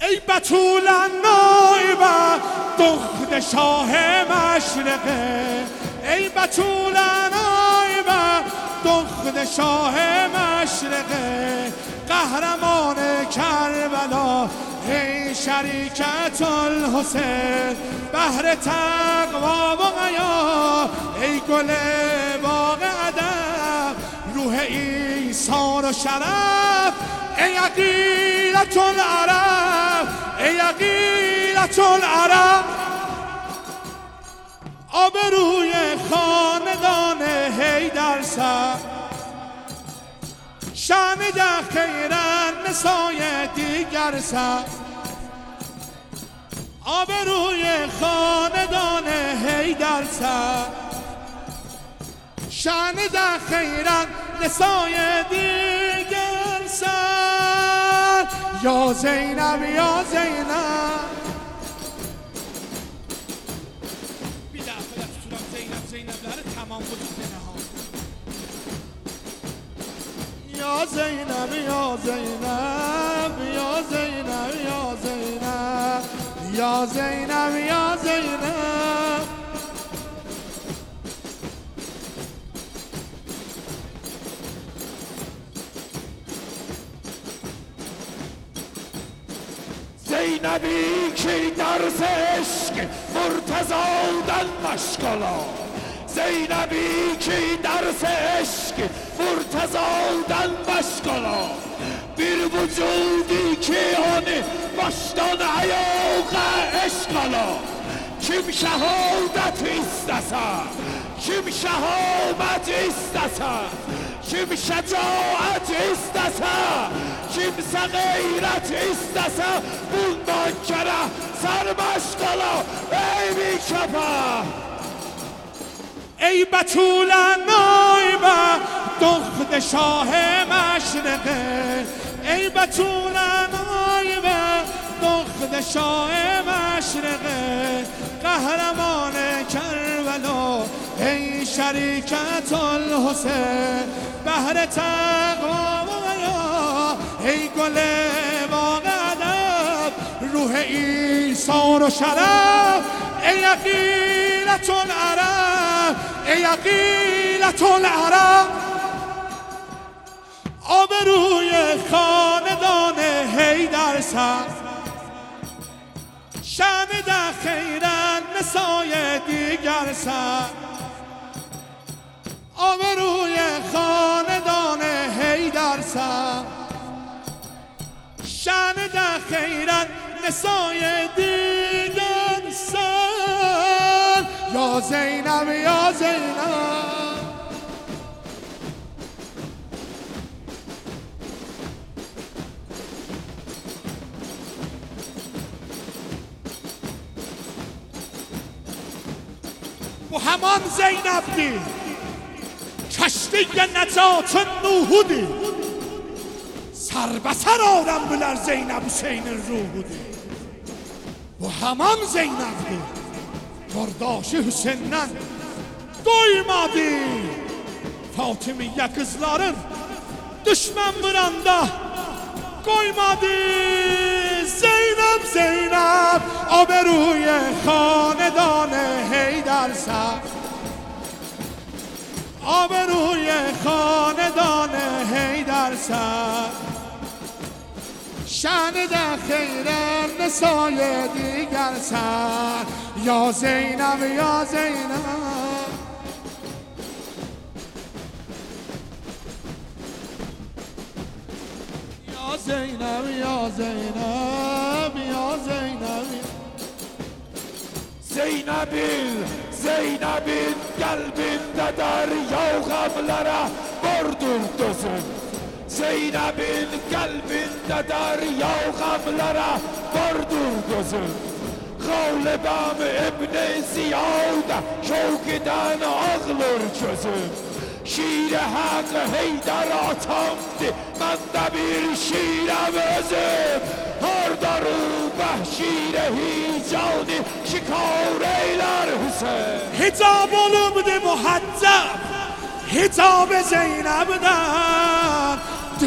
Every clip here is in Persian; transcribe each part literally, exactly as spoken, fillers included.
ای بتول نایبه دخت شاه مشرقه، ای بتول نایبه دخت شاه مشرقه، قهرمان کربلا ای شریکت الحسین، بحر تقوا و حیا ای گل باغ ادب، روح ایثار و شرف ای عقیلة العرب، ای عقیلة العرب. آبروی خاندان حیدر سر، شأن ده خیرن نسای دیگر سر، آبروی خاندان حیدر سر، شأن ده خیرن نسای دیگر سر. یا زینب یا زینب بی دفعه دستورم زینب زینب لره تمام وجود نهان. یا زینب یا زینب یا زینب یا زینب یا زینب یا زینب. زینبی که درس عشق مرتضادن مشکلا، زینبی که درس عشق مرتضادن مشکلا، bir vücudi ki onu baştan ayağa eşkala. Kim şehadet istese, kim şehamet istese, kim şecaat istese, kimse gayret istese, bundan kere serbaş kala ey bir kefe. ای بتول نایبه دخت شاه مشرقه، ای بتول نایبه دخت شاه مشرقه، قهرمان کربلا ای شریکت الحسین، بحر تقوا و حیا ای گل باغ ادب، روح ایثار و شرف ای عقیلة العرب، ای عقیلة العرب. آبروی خاندان حیدر سر، شأن ده خیرن نسای دیگر سر، آبروی خاندان حیدر سر، شأن ده خیرن نسای دیگر سر. یا زینب یا زینب bu haman Zeynep'di, kashtiye necat Nuh'di, serbesar alem biler Zeynep Hüseyin'in ruhu'di. Bu haman Zeynep'di, kardeşi Hüseyin'den doymadı, Fatimiye kızların düşman vuranda koymadı. Zeynep Zeynep آبروی خاندان حیدر سر، آبروی خاندان حیدر سر، شأن ده خیرن نسای دیگر سر. یا زینب یا زینب یا زینب یا زینب یا زینب. Zeynep'in, Zeynep'in kalbinde derya gamlara vurdurduzun. Zeynep'in kalbinde derya gamlara vurdurduzun. Galibam İbn-i Ziyad şevkiden ağlar gözüm. Şiir hak Heydar atamdı, ben de bir şiirem özüm. Hardarı behşir hicani şikar eyler Hüseyin. Hicab olubdu muhaccab, hicab Zeynep'den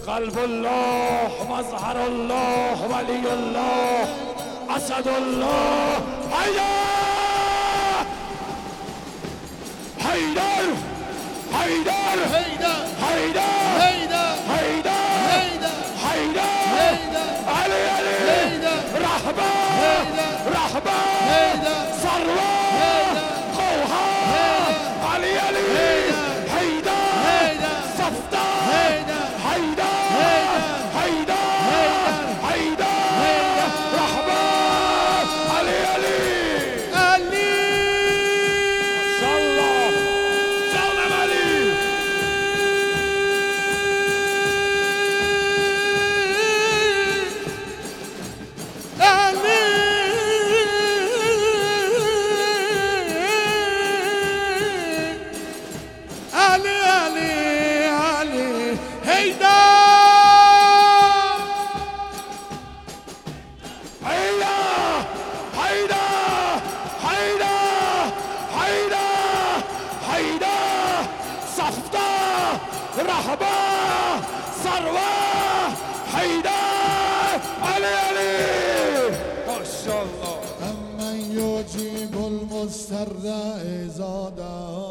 قلب الله مظهر الله ولی الله اسد الله حیدر حیدر حیدر حیدر حیدر حیدر حیدر حیدر حیدر حیدر علی علی حیدر رهبر حیدر رهبر حیدر ثروت حیدر قوهر علی علی حیدر حیدر صفدر حیدر حیدر حیدر حیدر رهبر علی علی علی ماشاءالله جانم علی علی علی علی علی حیدر حیدر حیدر حیدر حیدر حیدر صفدر رهبر ثروت حیدر علی علی ماشاءالله من یجیب المضطر اذا دعا